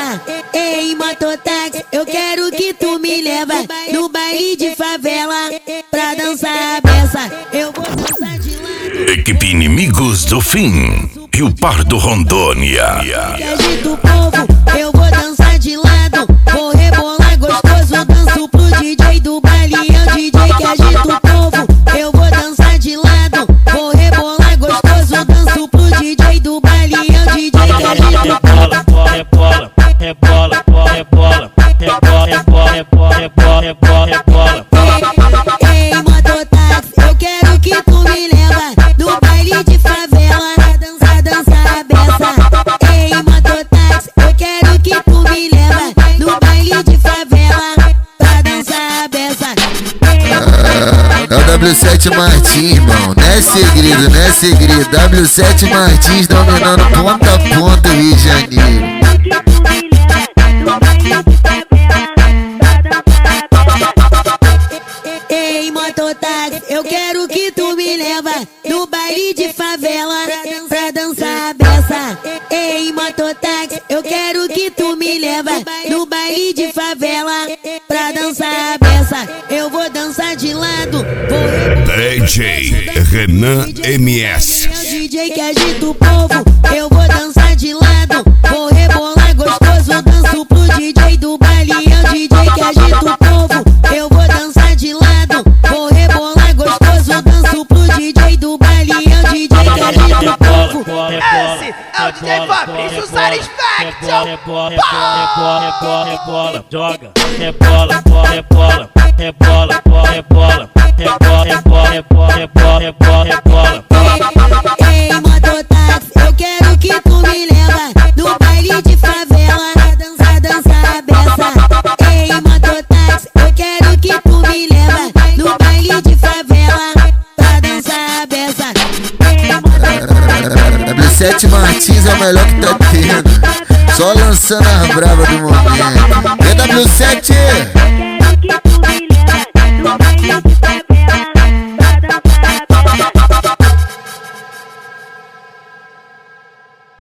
beça. Ei, mototáxi, eu quero que tu me leva no baile de favela pra dançar a beça. Eu vou dançar de lado. Equipe Inimigos do Fim, Rio Pardo, Rondônia. Que agita o povo, eu vou dançar de lado. Vou rebolar gostoso, danço pro DJ do baile. É o DJ que agita o povo, eu vou dançar de lado. Vou rebolar gostoso, danço pro DJ do baile. É o DJ que agita o povo. Rebola, rebola, rebola, rebola, rebola, rebola, rebola, rebola, rebola. Ei, mototáxi, eu quero que tu me leva no baile de favela pra dançar a beça. Ei, mototáxi, eu quero que tu me leva no baile de favela pra dançar a beça. É o W7 Martins, irmão, não é segredo, não é segredo. W7 Martins dominando ponta a ponta o Rio de Janeiro. Ei, mototáxi, eu quero que tu me leva no baile de favela pra dançar a beça. Ei, mototáxi, eu quero que tu me leva no baile de favela pra dançar a beça. Eu vou dançar de lado, vou DJ Renan MS. É o DJ que agita o povo, eu vou dançar de lado. Vou rebolar gostoso, danço pro DJ do baile. É o DJ que agita o povo, eu vou dançar de lado. Vou rebolar gostoso, danço pro DJ do baile. É o DJ que agita o povo. Esse é o DJ Fabrício Satisfaction. Rebola, rebola, rebola, joga, rebola, rebola, rebola, rebola, rebola, rebola, rebola, rebola, rebola. Ei, mototáxi, eu quero que tu me leva no baile de favela pra dançar a beça. Ei, mototáxi, eu quero que tu me leva no baile de favela pra dançar a beça. W7 Martins é o melhor que tá tendo, só lançando as bravas do momento. E W7